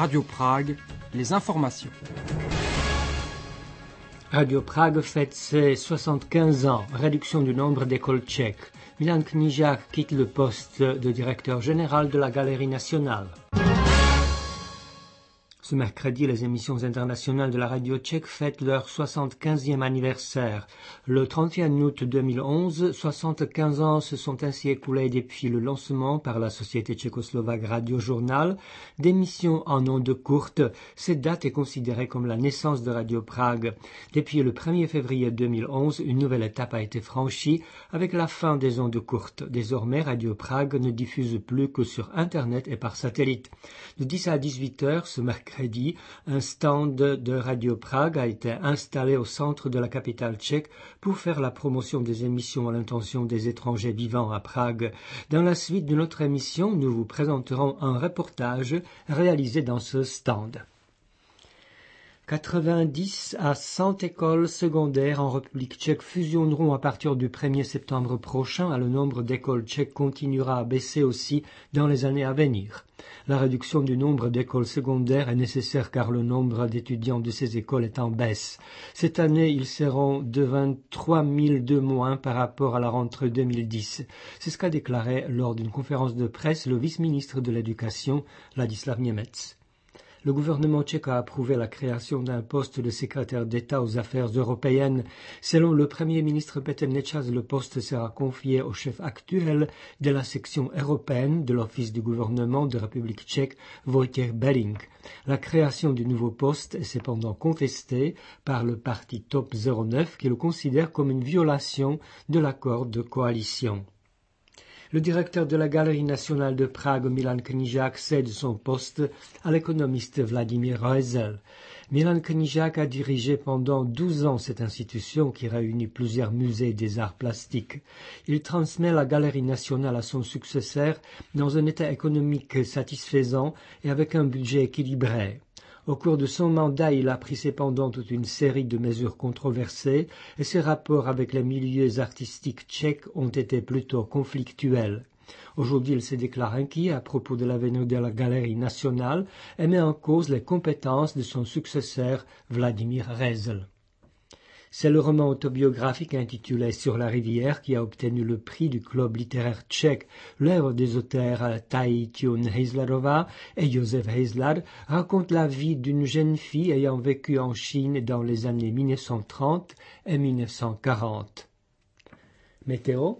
Radio Prague, les informations. Radio Prague fête ses 75 ans, réduction du nombre d'écoles tchèques. Milan Knížák quitte le poste de directeur général de la Galerie nationale. Ce mercredi, les émissions internationales de la radio tchèque fêtent leur 75e anniversaire. Le 31 août 2011, 75 ans se sont ainsi écoulés depuis le lancement par la société tchécoslovaque Radio Journal d'émissions en ondes courtes. Cette date est considérée comme la naissance de Radio Prague. Depuis le 1er février 2011, une nouvelle étape a été franchie avec la fin des ondes courtes. Désormais, Radio Prague ne diffuse plus que sur Internet et par satellite. De 10 à 18 heures, ce mercredi, un stand de Radio Prague a été installé au centre de la capitale tchèque pour faire la promotion des émissions à l'intention des étrangers vivant à Prague. Dans la suite de notre émission, nous vous présenterons un reportage réalisé dans ce stand. 90 à 100 écoles secondaires en République tchèque fusionneront à partir du 1er septembre prochain et le nombre d'écoles tchèques continuera à baisser aussi dans les années à venir. La réduction du nombre d'écoles secondaires est nécessaire car le nombre d'étudiants de ces écoles est en baisse. Cette année, ils seront de 23 000 de moins par rapport à la rentrée 2010. C'est ce qu'a déclaré lors d'une conférence de presse le vice-ministre de l'Éducation, Ladislav Němec. Le gouvernement tchèque a approuvé la création d'un poste de secrétaire d'État aux affaires européennes. Selon le Premier ministre Petr Nečas, le poste sera confié au chef actuel de la section européenne de l'Office du gouvernement de République tchèque, Vojtěch Bering. La création du nouveau poste est cependant contestée par le parti TOP 09 qui le considère comme une violation de l'accord de coalition. Le directeur de la Galerie nationale de Prague, Milan Knížák, cède son poste à l'économiste Vladimír Heusel. Milan Knížák a dirigé pendant 12 ans cette institution qui réunit plusieurs musées des arts plastiques. Il transmet la Galerie nationale à son successeur dans un état économique satisfaisant et avec un budget équilibré. Au cours de son mandat, il a pris cependant toute une série de mesures controversées et ses rapports avec les milieux artistiques tchèques ont été plutôt conflictuels. Aujourd'hui, il se déclare inquiet à propos de l'avenir de la Galerie nationale et met en cause les compétences de son successeur Vladimír Heusel. C'est le roman autobiographique intitulé Sur la rivière qui a obtenu le prix du club littéraire tchèque. L'œuvre des auteurs Tai Tune Heislerová et Josef Heisler raconte la vie d'une jeune fille ayant vécu en Chine dans les années 1930 et 1940. Météo.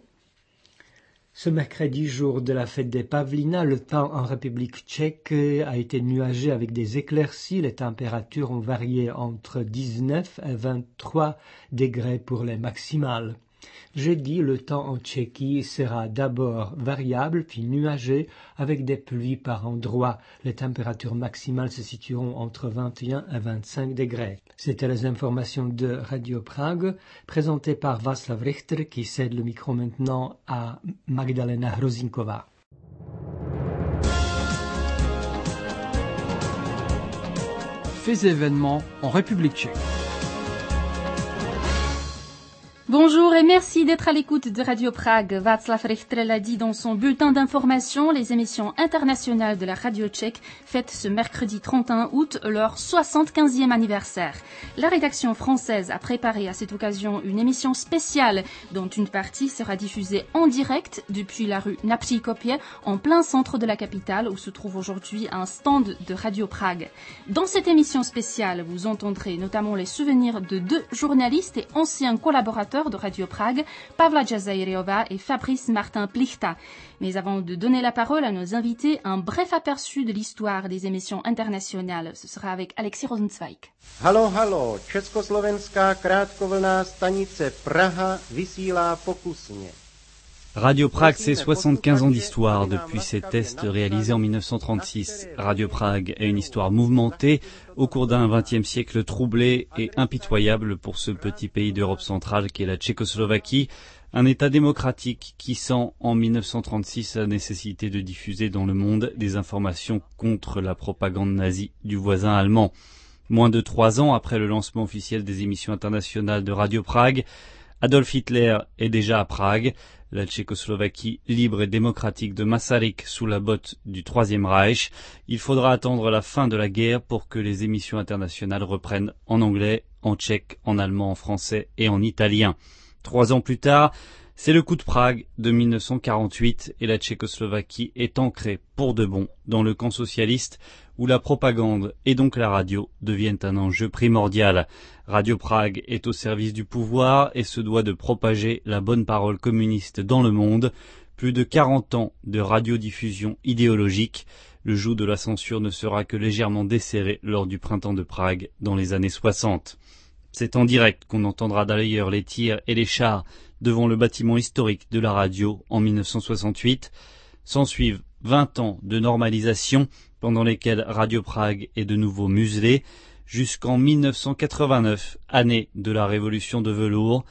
Ce mercredi, jour de la fête des Pavlína, le temps en République tchèque a été nuageux avec des éclaircies. Les températures ont varié entre 19 et 23 degrés pour les maximales. Jeudi, le temps en Tchéquie sera d'abord variable puis nuageux avec des pluies par endroits. Les températures maximales se situeront entre 21 et 25 degrés. C'était les informations de Radio Prague, présentées par Václav Richter qui cède le micro maintenant à Magdalena Hrozinková. Faits et événements en République tchèque. Bonjour et merci d'être à l'écoute de Radio Prague. Václav Richter l'a dit dans son bulletin d'information, les émissions internationales de la radio tchèque fêtent ce mercredi 31 août leur 75e anniversaire. La rédaction française a préparé à cette occasion une émission spéciale dont une partie sera diffusée en direct depuis la rue Napříkopě en plein centre de la capitale où se trouve aujourd'hui un stand de Radio Prague. Dans cette émission spéciale, vous entendrez notamment les souvenirs de deux journalistes et anciens collaborateurs de Radio Prague, Pavla Jazayriová et Fabrice Martin Plichta. Mais avant de donner la parole à nos invités, un bref aperçu de l'histoire des émissions internationales. Ce sera avec Alexis Rosenzweig. Halo, halo, československá krátkovlná stanice Praha vysílá pokusně. Radio Prague, c'est 75 ans d'histoire depuis ses tests réalisés en 1936. Radio Prague est une histoire mouvementée au cours d'un XXe siècle troublé et impitoyable pour ce petit pays d'Europe centrale qu'est la Tchécoslovaquie, un État démocratique qui sent en 1936 la nécessité de diffuser dans le monde des informations contre la propagande nazie du voisin allemand. Moins de 3 ans après le lancement officiel des émissions internationales de Radio Prague, Adolf Hitler est déjà à Prague. la Tchécoslovaquie libre et démocratique de Masaryk sous la botte du Troisième Reich. Il faudra attendre la fin de la guerre pour que les émissions internationales reprennent en anglais, en tchèque, en allemand, en français et en italien. 3 ans plus tard, c'est le coup de Prague de 1948 et la Tchécoslovaquie est ancrée pour de bon dans le camp socialiste où la propagande et donc la radio deviennent un enjeu primordial. Radio Prague est au service du pouvoir et se doit de propager la bonne parole communiste dans le monde. Plus de 40 ans de radiodiffusion idéologique. Le joug de la censure ne sera que légèrement desserré lors du printemps de Prague dans les années 60. C'est en direct qu'on entendra d'ailleurs les tirs et les chars devant le bâtiment historique de la radio en 1968. S'ensuivent 20 ans de normalisation pendant lesquels Radio Prague est de nouveau muselée, jusqu'en 1989, année de la révolution de velours.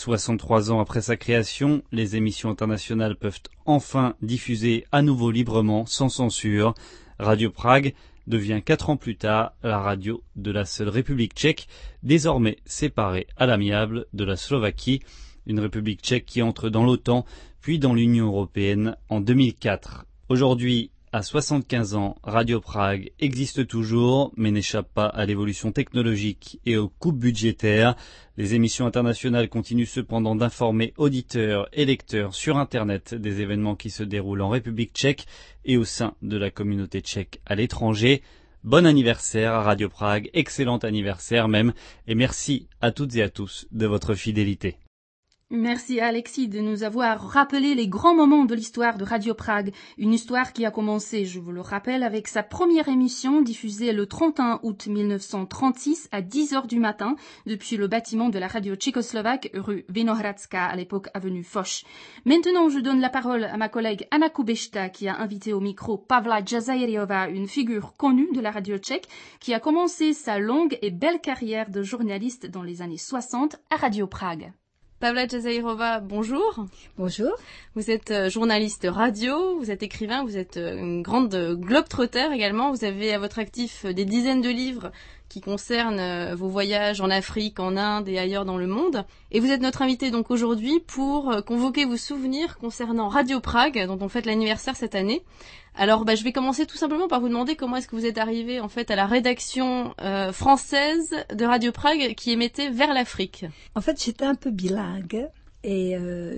63 ans après sa création, les émissions internationales peuvent enfin diffuser à nouveau librement, sans censure. Radio Prague devient 4 ans plus tard la radio de la seule République tchèque, désormais séparée à l'amiable de la Slovaquie, une République tchèque qui entre dans l'OTAN, puis dans l'Union européenne en 2004. Aujourd'hui, à 75 ans, Radio Prague existe toujours, mais n'échappe pas à l'évolution technologique et aux coupes budgétaires. Les émissions internationales continuent cependant d'informer auditeurs et lecteurs sur Internet des événements qui se déroulent en République tchèque et au sein de la communauté tchèque à l'étranger. Bon anniversaire à Radio Prague, excellent anniversaire même, et merci à toutes et à tous de votre fidélité. Merci à Alexis de nous avoir rappelé les grands moments de l'histoire de Radio Prague, une histoire qui a commencé, je vous le rappelle, avec sa première émission diffusée le 31 août 1936 à 10h du matin depuis le bâtiment de la radio tchécoslovaque rue Vinohradska, à l'époque avenue Foch. Maintenant, je donne la parole à ma collègue Anna Kubešta qui a invité au micro Pavla Djazajriova, une figure connue de la radio tchèque qui a commencé sa longue et belle carrière de journaliste dans les années 60 à Radio Prague. Pavla Djazajriova, bonjour. Bonjour. Vous êtes journaliste radio, vous êtes écrivain, vous êtes une grande globe-trotter également. Vous avez à votre actif des dizaines de livres qui concernent vos voyages en Afrique, en Inde et ailleurs dans le monde. Et vous êtes notre invité donc aujourd'hui pour convoquer vos souvenirs concernant Radio Prague, dont on fête l'anniversaire cette année. Alors, je vais commencer tout simplement par vous demander comment est-ce que vous êtes arrivé en fait à la rédaction française de Radio Prague qui émettait vers l'Afrique. En fait, j'étais un peu bilingue et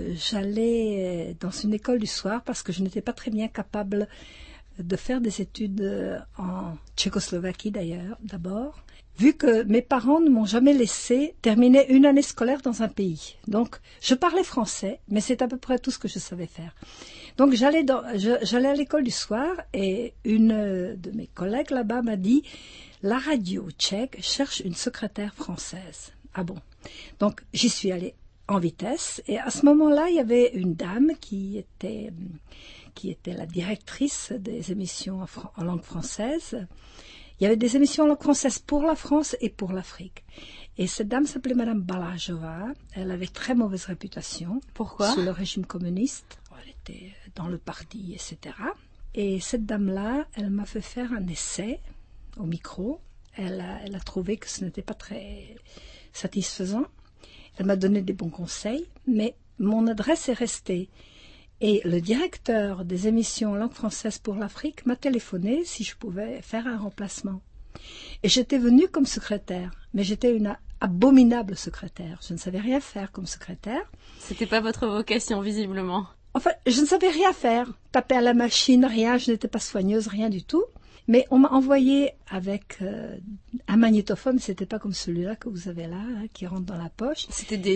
j'allais dans une école du soir parce que je n'étais pas très bien capable de faire des études en Tchécoslovaquie d'ailleurs, d'abord, vu que mes parents ne m'ont jamais laissé terminer une année scolaire dans un pays. Donc, je parlais français, mais c'est à peu près tout ce que je savais faire. Donc, j'allais à l'école du soir et une de mes collègues là-bas m'a dit « La radio tchèque cherche une secrétaire française. » Ah bon? Donc, j'y suis allée en vitesse et à ce moment-là, il y avait une dame qui était la directrice des émissions en langue française. Il y avait des émissions en langue française pour la France et pour l'Afrique. Et cette dame s'appelait Madame Balajova. Elle avait très mauvaise réputation. Pourquoi? Sous le régime communiste. Elle était dans le parti, etc. Et cette dame-là, elle m'a fait faire un essai au micro. Elle a trouvé que ce n'était pas très satisfaisant. Elle m'a donné des bons conseils, mais mon adresse est restée. Et le directeur des émissions langue française pour l'Afrique m'a téléphoné si je pouvais faire un remplacement. Et j'étais venue comme secrétaire, mais j'étais une abominable secrétaire. Je ne savais rien faire comme secrétaire. C'était pas votre vocation, visiblement. Enfin, je ne savais rien faire. Taper à la machine, rien, je n'étais pas soigneuse, rien du tout. Mais on m'a envoyé avec un magnétophone, c'était pas comme celui-là que vous avez là, hein, qui rentre dans la poche. C'était des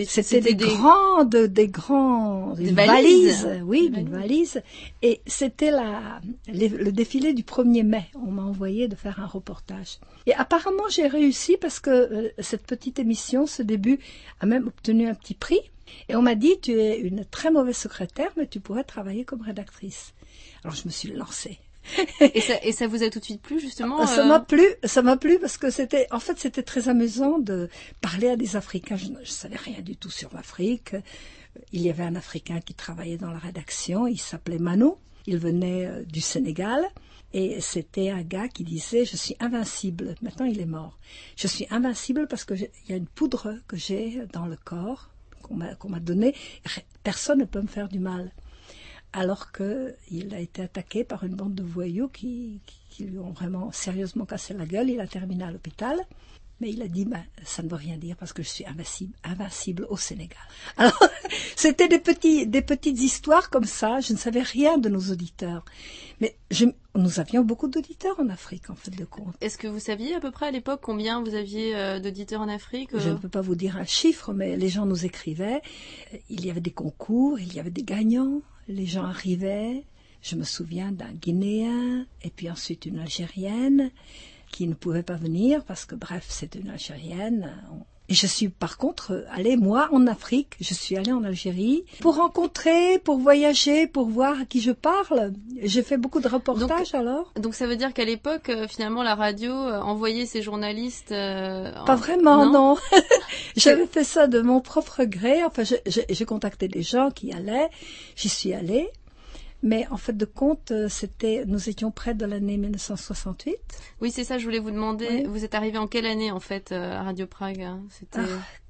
valises. Oui, une valise. Et c'était le défilé du 1er mai. On m'a envoyé de faire un reportage. Et apparemment, j'ai réussi parce que cette petite émission, ce début, a même obtenu un petit prix. Et on m'a dit, tu es une très mauvaise secrétaire, mais tu pourrais travailler comme rédactrice. Alors, je me suis lancée. Et ça vous a tout de suite plu, justement? Ça m'a plu parce que c'était très amusant de parler à des Africains. Je ne savais rien du tout sur l'Afrique. Il y avait un Africain qui travaillait dans la rédaction, il s'appelait Manu, il venait du Sénégal. Et c'était un gars qui disait « Je suis invincible ». Maintenant, il est mort. « Je suis invincible parce qu'il y a une poudre que j'ai dans le corps, qu'on m'a donné, personne ne peut me faire du mal. Alors qu'il a été attaqué par une bande de voyous qui lui ont vraiment sérieusement cassé la gueule. Il a terminé à l'hôpital. Mais il a dit, ça ne veut rien dire parce que je suis invincible au Sénégal. Alors, c'était des petites histoires comme ça. Je ne savais rien de nos auditeurs. Mais nous avions beaucoup d'auditeurs en Afrique, en fait de compte. Est-ce que vous saviez à peu près à l'époque combien vous aviez d'auditeurs en Afrique? Je ne peux pas vous dire un chiffre, mais les gens nous écrivaient. Il y avait des concours, il y avait des gagnants. Les gens arrivaient. Je me souviens d'un Guinéen et puis ensuite une Algérienne qui ne pouvait pas venir parce que, bref, c'était une Algérienne. Et je suis par contre allée, moi, en Afrique. Je suis allée en Algérie pour rencontrer, pour voyager, pour voir à qui je parle. J'ai fait beaucoup de reportages alors. Donc ça veut dire qu'à l'époque, finalement, la radio envoyait ses journalistes... Pas vraiment, non. J'avais fait ça de mon propre gré. Enfin, j'ai contacté des gens qui allaient. J'y suis allée. Mais en fait de compte, nous étions près de l'année 1968. Oui, c'est ça, je voulais vous demander. Oui. Vous êtes arrivé en quelle année, en fait, à Radio Prague? C'était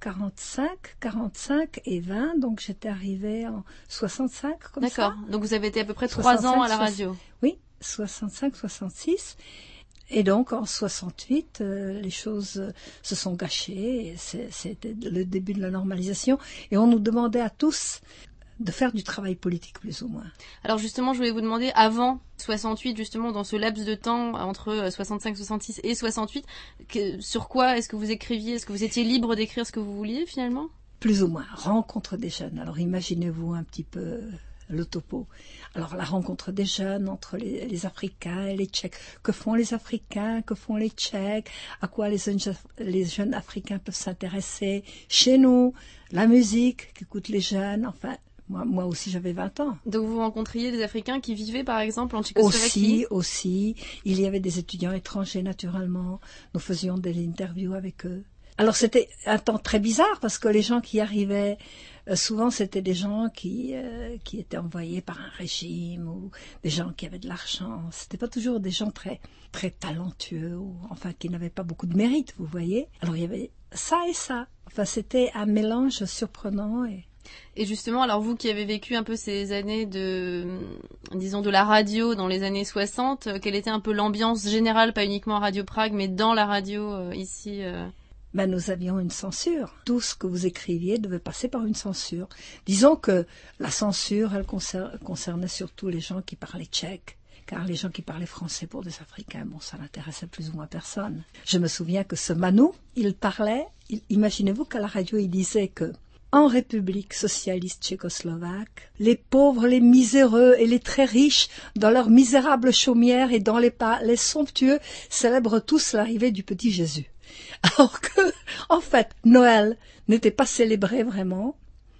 45 et 20, donc j'étais arrivée en 65, comme ça. D'accord, donc vous avez été à peu près 3 ans à la radio. Oui, 65, 66. Et donc, en 68, les choses se sont gâchées. C'était le début de la normalisation. Et on nous demandait à tous de faire du travail politique, plus ou moins. Alors justement, je voulais vous demander, avant 68, justement, dans ce laps de temps, entre 65, 66 et 68, sur quoi est-ce que vous écriviez? Est-ce que vous étiez libre d'écrire ce que vous vouliez, finalement? Plus ou moins. Rencontre des jeunes. Alors imaginez-vous un petit peu le topo. Alors la rencontre des jeunes entre les Africains et les Tchèques. Que font les Africains? Que font les Tchèques? À quoi les jeunes Africains peuvent s'intéresser? Chez nous, la musique qu'écoutent les jeunes, enfin... Moi aussi, j'avais 20 ans. Donc, vous rencontriez des Africains qui vivaient, par exemple, en Tchécoslovaquie? Aussi. Il y avait des étudiants étrangers, naturellement. Nous faisions des interviews avec eux. Alors, c'était un temps très bizarre, parce que les gens qui arrivaient, souvent, c'était des gens qui étaient envoyés par un régime, ou des gens qui avaient de l'argent. C'était pas toujours des gens très, très talentueux, ou enfin, qui n'avaient pas beaucoup de mérite, vous voyez. Alors, il y avait ça et ça. Enfin, c'était un mélange surprenant Et justement, alors vous qui avez vécu un peu ces années de la radio dans les années 60, quelle était un peu l'ambiance générale, pas uniquement à Radio Prague, mais dans la radio ici Nous avions une censure. Tout ce que vous écriviez devait passer par une censure. Disons que la censure, elle concernait surtout les gens qui parlaient tchèque. Car les gens qui parlaient français pour des Africains, ça n'intéressait plus ou moins personne. Je me souviens que ce Manou, il parlait, imaginez-vous qu'à la radio, il disait que en République socialiste tchécoslovaque, les pauvres, les miséreux et les très riches, dans leurs misérables chaumières et dans les palais somptueux, célèbrent tous l'arrivée du petit Jésus. Alors que, en fait, Noël n'était pas célébré vraiment,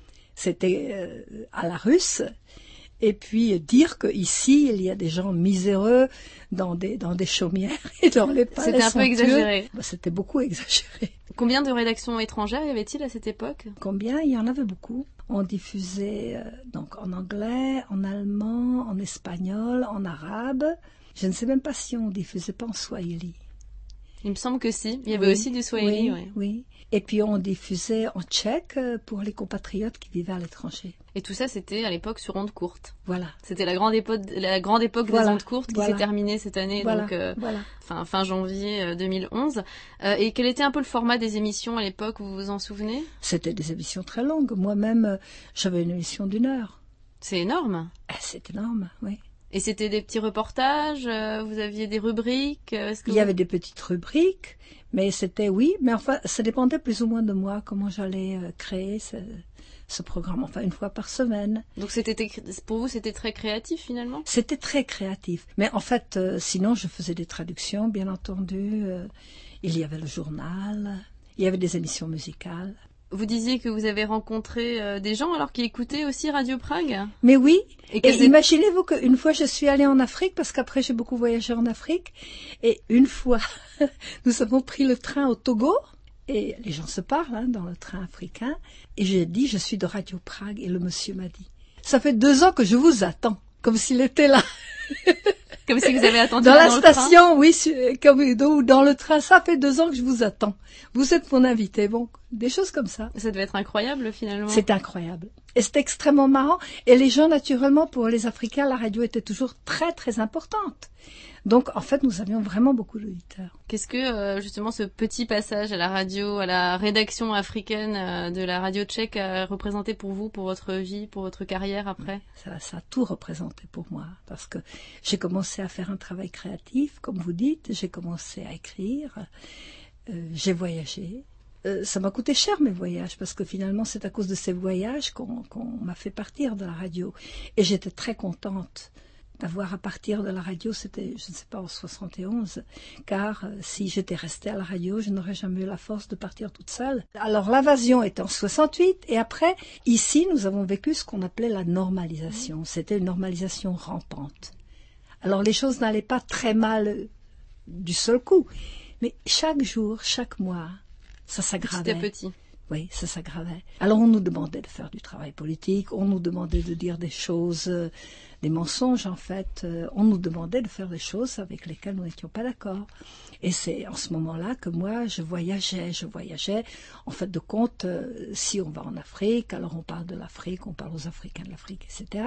c'était à la russe. Et puis dire qu'ici, il y a des gens miséreux dans des chaumières et dans les palais C'était un peu exagéré. C'était beaucoup exagéré. Combien de rédactions étrangères y avait-il à cette époque? Combien? Il y en avait beaucoup. On diffusait donc en anglais, en allemand, en espagnol, en arabe. Je ne sais même pas si on diffusait pas en swahili. Il me semble que si. Il y avait aussi du swahili. Oui. Et puis on diffusait en tchèque pour les compatriotes qui vivaient à l'étranger. Et tout ça, c'était à l'époque sur ondes courtes. Voilà. C'était la grande époque des ondes courtes qui s'est terminée cette année, donc fin janvier 2011. Et quel était un peu le format des émissions à l'époque, vous vous en souvenez? C'était des émissions très longues. Moi-même, j'avais une émission d'1 heure. C'est énorme. C'est énorme, oui. Et c'était des petits reportages, vous aviez des rubriques? Il y avait des petites rubriques, mais mais enfin, ça dépendait plus ou moins de moi, comment j'allais créer ce programme, enfin une fois par semaine. Donc pour vous, c'était très créatif finalement? C'était très créatif, mais en fait, sinon je faisais des traductions, bien entendu, il y avait le journal, il y avait des émissions musicales. Vous disiez que vous avez rencontré des gens alors qui écoutaient aussi Radio Prague? Mais oui, et imaginez-vous qu'une fois je suis allée en Afrique, parce qu'après j'ai beaucoup voyagé en Afrique, et une fois nous avons pris le train au Togo, et les gens se parlent dans le train africain, et j'ai dit je suis de Radio Prague, et le monsieur m'a dit ça fait 2 ans que je vous attends, comme s'il était là. Comme si vous avez attendu dans la le station, train. Oui, ou dans le train. Ça fait 2 ans que je vous attends. Vous êtes mon invité. Bon, des choses comme ça. Ça devait être incroyable, finalement. C'est incroyable. Et c'est extrêmement marrant. Et les gens, naturellement, pour les Africains, la radio était toujours très, très importante. Donc, en fait, nous avions vraiment beaucoup d'auditeurs. Qu'est-ce que, justement, ce petit passage à la radio, à la rédaction africaine de la radio tchèque a représenté pour vous, pour votre vie, pour votre carrière après? Ça a tout représenté pour moi. Parce que j'ai commencé à faire un travail créatif, comme vous dites. J'ai commencé à écrire. J'ai voyagé. Ça m'a coûté cher mes voyages, parce que finalement, c'est à cause de ces voyages qu'on m'a fait partir de la radio. Et j'étais très contente d'avoir à partir de la radio, c'était, je ne sais pas, en 71, car si j'étais restée à la radio, je n'aurais jamais eu la force de partir toute seule. Alors l'invasion était en 68, et après, ici, nous avons vécu ce qu'on appelait la normalisation. C'était une normalisation rampante. Alors les choses n'allaient pas très mal du seul coup, mais chaque jour, chaque mois, ça s'aggravait. Petit à petit. Oui, ça s'aggravait. Alors on nous demandait de faire du travail politique, on nous demandait de dire des choses, des mensonges en fait, on nous demandait de faire des choses avec lesquelles nous n'étions pas d'accord. Et c'est en ce moment-là que moi je voyageais. En fait de compte, si on va en Afrique, alors on parle de l'Afrique, on parle aux Africains de l'Afrique, etc.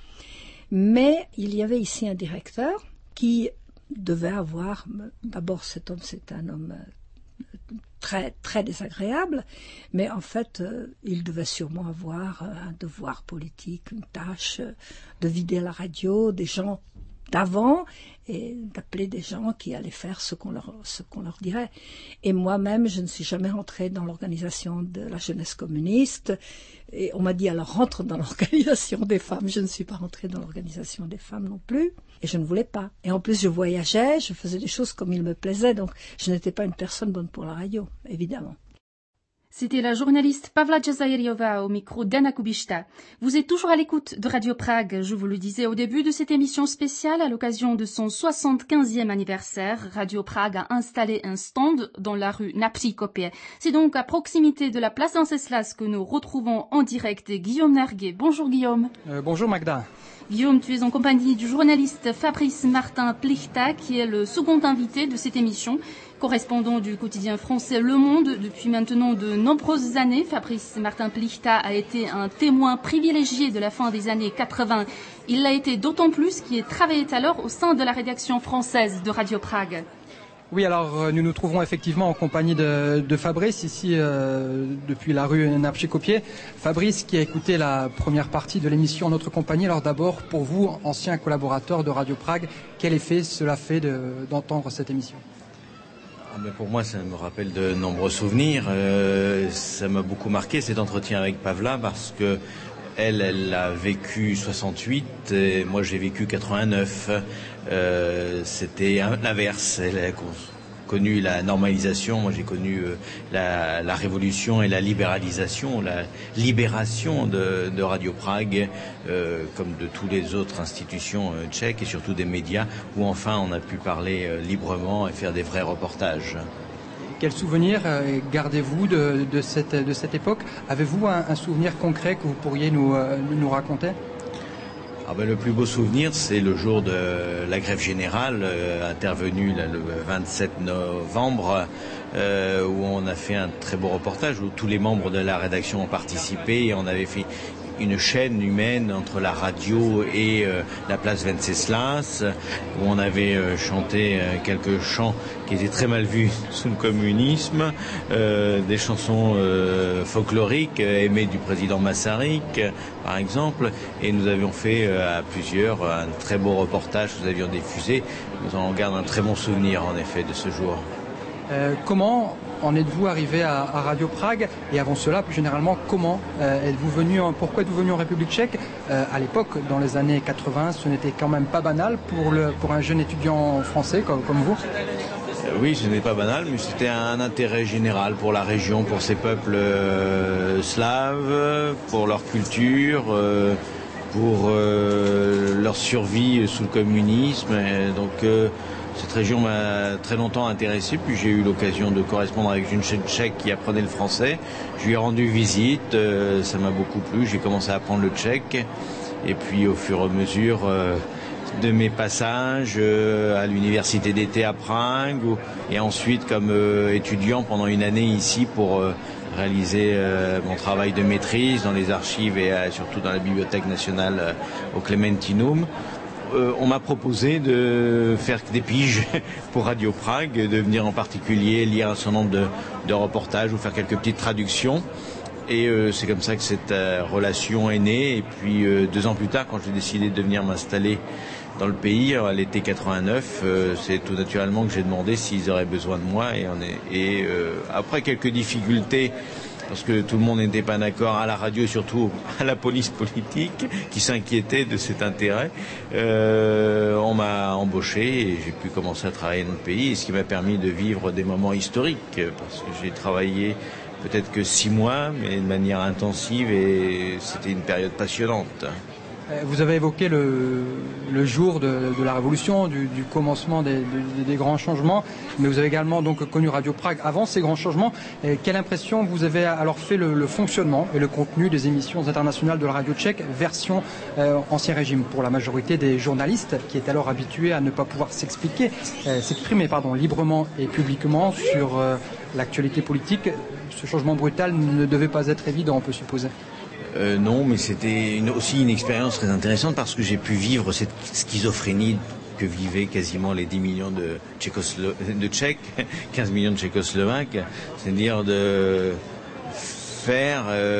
Mais il y avait ici un directeur qui devait avoir, d'abord cet homme, c'est un homme très, très désagréable, mais en fait, il devait sûrement avoir un devoir politique, une tâche de vider la radio des gens d'avant et d'appeler des gens qui allaient faire ce qu'on leur dirait. Et moi-même, je ne suis jamais rentrée dans l'organisation de la jeunesse communiste. Et on m'a dit alors rentre dans l'organisation des femmes. Je ne suis pas rentrée dans l'organisation des femmes non plus. Et je ne voulais pas. Et en plus, je voyageais, je faisais des choses comme il me plaisait. Donc, je n'étais pas une personne bonne pour la radio, évidemment. C'était la journaliste Pavla Djazairiova au micro d'Anna Kubishta. Vous êtes toujours à l'écoute de Radio Prague. Je vous le disais au début de cette émission spéciale, à l'occasion de son 75e anniversaire, Radio Prague a installé un stand dans la rue Napřikopě. C'est donc à proximité de la place Venceslas que nous retrouvons en direct Guillaume Nerguet. Bonjour Guillaume. Bonjour Magda. Guillaume, tu es en compagnie du journaliste Fabrice Martin Plichta, qui est le second invité de cette émission. Correspondant du quotidien français Le Monde depuis maintenant de nombreuses années, Fabrice Martin Plichta a été un témoin privilégié de la fin des années 80. Il l'a été d'autant plus qu'il travaillait alors au sein de la rédaction française de Radio Prague. Oui, alors nous nous trouvons effectivement en compagnie de Fabrice ici depuis la rue Napřikopě. Fabrice qui a écouté la première partie de l'émission en notre compagnie. Alors d'abord, pour vous, ancien collaborateur de Radio Prague, quel effet cela fait d'entendre cette émission ? Pour moi, ça me rappelle de nombreux souvenirs. Ça m'a beaucoup marqué cet entretien avec Pavla parce que elle a vécu 68 et moi j'ai vécu 89. C'était l'inverse. Elle a connu la normalisation. Moi j'ai connu la révolution et la libéralisation, la libération de Radio Prague, comme de toutes les autres institutions tchèques et surtout des médias où enfin on a pu parler librement et faire des vrais reportages. Quel souvenir gardez-vous de cette époque ? Avez-vous un souvenir concret que vous pourriez nous raconter ? Le plus beau souvenir, c'est le jour de la grève générale intervenue le 27 novembre, où on a fait un très beau reportage, où tous les membres de la rédaction ont participé et on avait fait une chaîne humaine entre la radio et la place Venceslas, où on avait chanté quelques chants qui étaient très mal vus sous le communisme, des chansons folkloriques aimées du président Masaryk, par exemple, et nous avions fait à plusieurs un très beau reportage que nous avions diffusé. Nous en gardons un très bon souvenir, en effet, de ce jour. Comment en êtes-vous arrivé à Radio Prague ? Et avant cela, plus généralement, pourquoi êtes-vous venu en République tchèque ? À l'époque, dans les années 80, ce n'était quand même pas banal pour un jeune étudiant français comme vous. Oui, ce n'est pas banal, mais c'était un intérêt général pour la région, pour ces peuples slaves, pour leur culture, pour leur survie sous le communisme. Et donc, cette région m'a très longtemps intéressé, puis j'ai eu l'occasion de correspondre avec une jeune tchèque qui apprenait le français. Je lui ai rendu visite, ça m'a beaucoup plu, j'ai commencé à apprendre le tchèque, et puis au fur et à mesure, de mes passages à l'université d'été à Prague et ensuite comme étudiant pendant une année ici pour réaliser mon travail de maîtrise dans les archives et surtout dans la Bibliothèque nationale au Clementinum. On m'a proposé de faire des piges pour Radio Prague, de venir en particulier lire un certain nombre de reportages ou faire quelques petites traductions. Et c'est comme ça que cette relation est née. Et puis 2 ans plus tard, quand j'ai décidé de venir m'installer dans le pays, à l'été 89, c'est tout naturellement que j'ai demandé s'ils auraient besoin de moi. Et après quelques difficultés, parce que tout le monde n'était pas d'accord à la radio et surtout à la police politique qui s'inquiétait de cet intérêt, on m'a embauché et j'ai pu commencer à travailler dans le pays, ce qui m'a permis de vivre des moments historiques, parce que j'ai travaillé peut-être que 6 mois, mais de manière intensive, et c'était une période passionnante. Vous avez évoqué le jour de la Révolution, du commencement des grands changements, mais vous avez également donc connu Radio Prague avant ces grands changements. Quelle impression vous avez alors fait le fonctionnement et le contenu des émissions internationales de la radio tchèque, version Ancien Régime, pour la majorité des journalistes qui étaient alors habitués à ne pas pouvoir s'exprimer librement et publiquement sur l'actualité politique? Ce changement brutal ne devait pas être évident, on peut supposer. Non, mais c'était aussi une expérience très intéressante parce que j'ai pu vivre cette schizophrénie que vivaient quasiment les 10 millions de Tchèques, 15 millions de Tchécoslovaques, c'est-à-dire de faire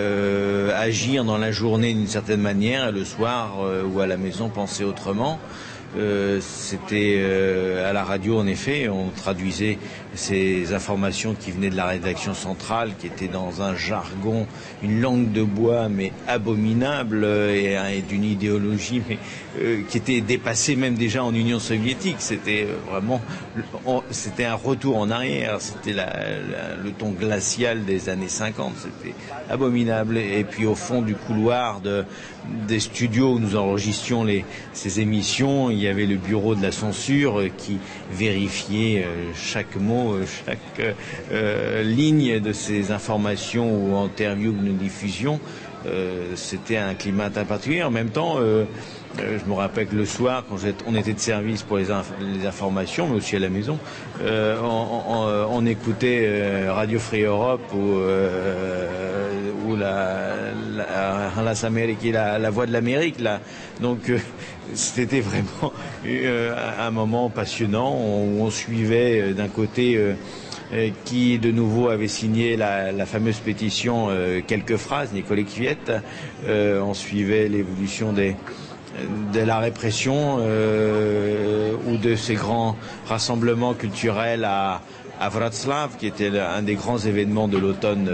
agir dans la journée d'une certaine manière et le soir ou à la maison penser autrement. C'était à la radio en effet, on traduisait ces informations qui venaient de la rédaction centrale, qui était dans un jargon, une langue de bois mais abominable et d'une idéologie mais qui était dépassée même déjà en Union soviétique. C'était vraiment, c'était un retour en arrière, c'était le ton glacial des années 50, c'était abominable. Et puis au fond du couloir des studios où nous enregistions ces émissions, il y avait le bureau de la censure qui vérifiait chaque mot, chaque ligne de ces informations ou interviews que nous diffusions. C'était un climat très particulier. En même temps, je me rappelle que le soir, quand on était de service pour les informations, mais aussi à la maison, on écoutait Radio Free Europe ou la Voix de l'Amérique. Là. Donc c'était vraiment un moment passionnant où on suivait d'un côté qui de nouveau avait signé la fameuse pétition Quelques phrases, Nicolas Kviet. On suivait l'évolution de la répression ou de ces grands rassemblements culturels à Wrocław, qui était un des grands événements de l'automne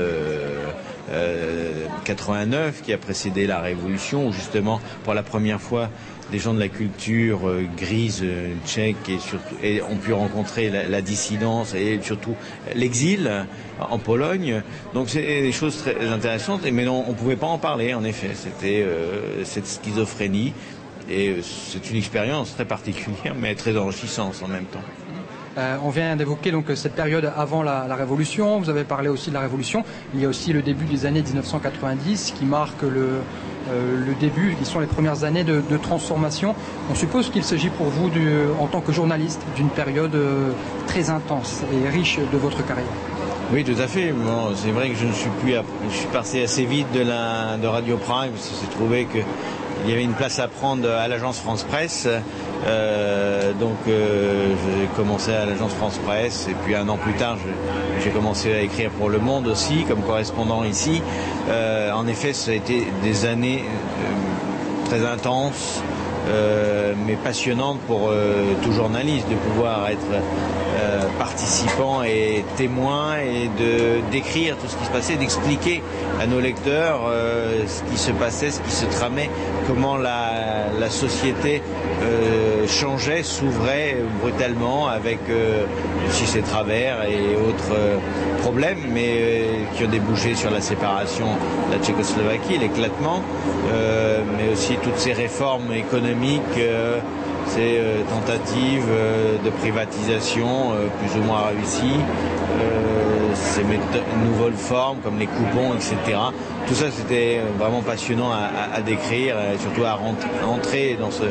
89, qui a précédé la Révolution, où justement, pour la première fois, des gens de la culture grise tchèque et ont pu rencontrer la dissidence et surtout l'exil en Pologne. Donc c'est des choses très intéressantes, mais on ne pouvait pas en parler en effet. C'était cette schizophrénie et c'est une expérience très particulière mais très enrichissante en même temps. On vient d'évoquer donc cette période avant la Révolution. Vous avez parlé aussi de la Révolution. Il y a aussi le début des années 1990 qui marque le début, qui sont les premières années de transformation. On suppose qu'il s'agit pour vous, en tant que journaliste, d'une période très intense et riche de votre carrière. Oui, tout à fait. Bon, c'est vrai que je suis passé assez vite de Radio Prague, parce que j'ai trouvé qu'il y avait une place à prendre à l'agence France Presse. Donc j'ai commencé à l'agence France Presse et puis 1 an plus tard j'ai commencé à écrire pour Le Monde aussi comme correspondant ici. En effet, ça a été des années très intenses mais passionnantes pour tout journaliste de pouvoir être participant et témoin et d'écrire tout ce qui se passait, d'expliquer à nos lecteurs ce qui se passait, ce qui se tramait, comment la société changeait, s'ouvrait brutalement avec aussi ses travers et autres problèmes, mais qui ont débouché sur la séparation de la Tchécoslovaquie, l'éclatement, mais aussi toutes ces réformes économiques, ces tentatives de privatisation plus ou moins réussies, ces nouvelles formes comme les coupons, etc. Tout ça, c'était vraiment passionnant à décrire, et surtout à entrer dans ce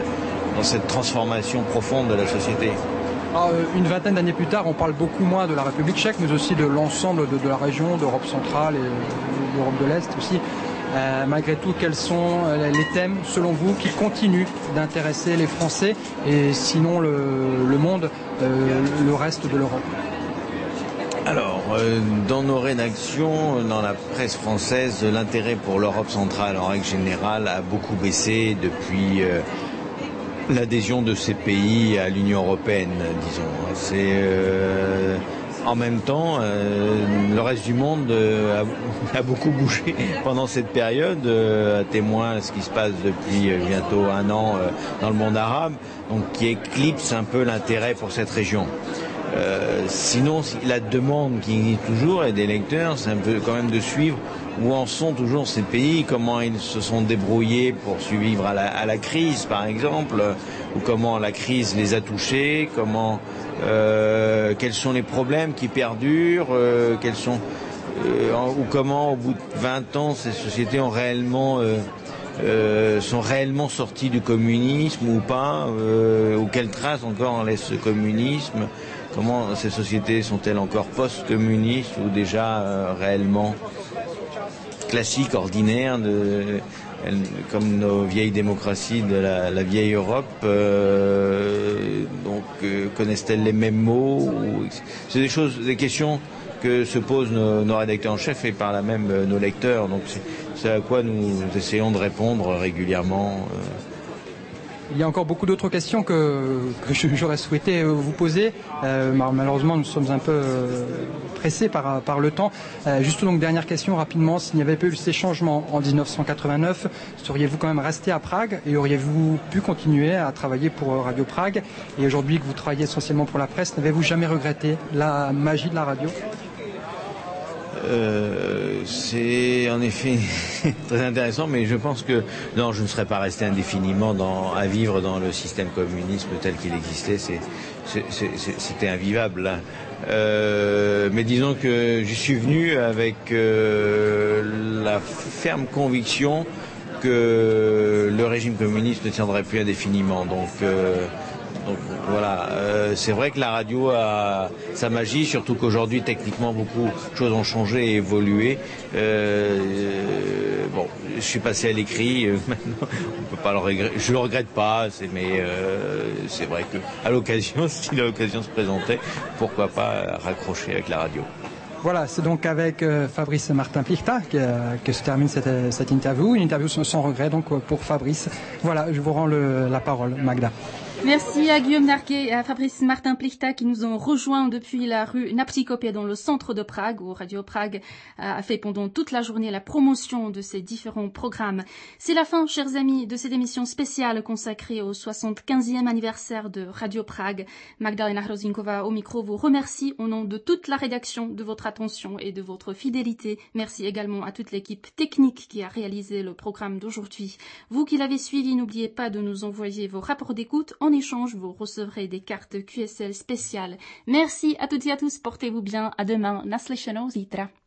cette transformation profonde de la société. Alors, une vingtaine d'années plus tard, on parle beaucoup moins de la République tchèque, mais aussi de l'ensemble de la région, d'Europe centrale et d'Europe de l'Est aussi. Malgré tout, quels sont les thèmes, selon vous, qui continuent d'intéresser les Français et sinon le monde, le reste de l'Europe? Alors, dans nos rédactions, dans la presse française, l'intérêt pour l'Europe centrale, en règle générale, a beaucoup baissé depuis l'adhésion de ces pays à l'Union européenne, disons. C'est en même temps, le reste du monde a beaucoup bougé pendant cette période, à témoin de ce qui se passe depuis bientôt un an dans le monde arabe, donc qui éclipse un peu l'intérêt pour cette région. Sinon, la demande qui existe toujours et des lecteurs, c'est un peu quand même de suivre où en sont toujours ces pays, comment ils se sont débrouillés pour survivre à la crise, par exemple, ou comment la crise les a touchés, quels sont les problèmes qui perdurent, ou comment, au bout de 20 ans, ces sociétés sont réellement sorties du communisme ou pas, ou quelles traces encore en laisse ce communisme. Comment ces sociétés sont-elles encore post-communistes ou déjà réellement classiques, ordinaires, comme nos vieilles démocraties de la vieille Europe, connaissent-elles les mêmes mots C'est des questions que se posent nos rédacteurs en chef et par là même nos lecteurs. Donc c'est à quoi nous essayons de répondre régulièrement. Il y a encore beaucoup d'autres questions que j'aurais souhaité vous poser. Malheureusement, nous sommes un peu pressés par le temps. Juste donc, dernière question rapidement. S'il n'y avait pas eu ces changements en 1989, seriez-vous quand même resté à Prague et auriez-vous pu continuer à travailler pour Radio Prague? Et aujourd'hui que vous travaillez essentiellement pour la presse, n'avez-vous jamais regretté la magie de la radio? C'est en effet très intéressant, mais je pense que non, je ne serais pas resté indéfiniment à vivre dans le système communisme tel qu'il existait. C'était invivable. Hein. Mais disons que j'y suis venu avec la ferme conviction que le régime communiste ne tiendrait plus indéfiniment. Donc voilà, c'est vrai que la radio a sa magie, surtout qu'aujourd'hui techniquement beaucoup de choses ont changé et évolué. Je suis passé à l'écrit, maintenant on peut pas le regretter. Je le regrette pas, mais c'est vrai que à l'occasion, si l'occasion se présentait, pourquoi pas raccrocher avec la radio. Voilà, c'est donc avec Fabrice Martin-Plichta que se termine cette interview. Une interview sans regret donc pour Fabrice. Voilà, je vous rends la parole, Magda. Merci à Guillaume Narquet et à Fabrice Martin-Plichta qui nous ont rejoints depuis la rue Napřikopě dans le centre de Prague où Radio Prague a fait pendant toute la journée la promotion de ses différents programmes. C'est la fin, chers amis, de cette émission spéciale consacrée au 75e anniversaire de Radio Prague. Magdalena Hrozinkova au micro vous remercie au nom de toute la rédaction de votre attention et de votre fidélité. Merci également à toute l'équipe technique qui a réalisé le programme d'aujourd'hui. Vous qui l'avez suivi, n'oubliez pas de nous envoyer vos rapports d'écoute. En échange, vous recevrez des cartes QSL spéciales. Merci à toutes et à tous, portez-vous bien. À demain. Naslyšenou zítra.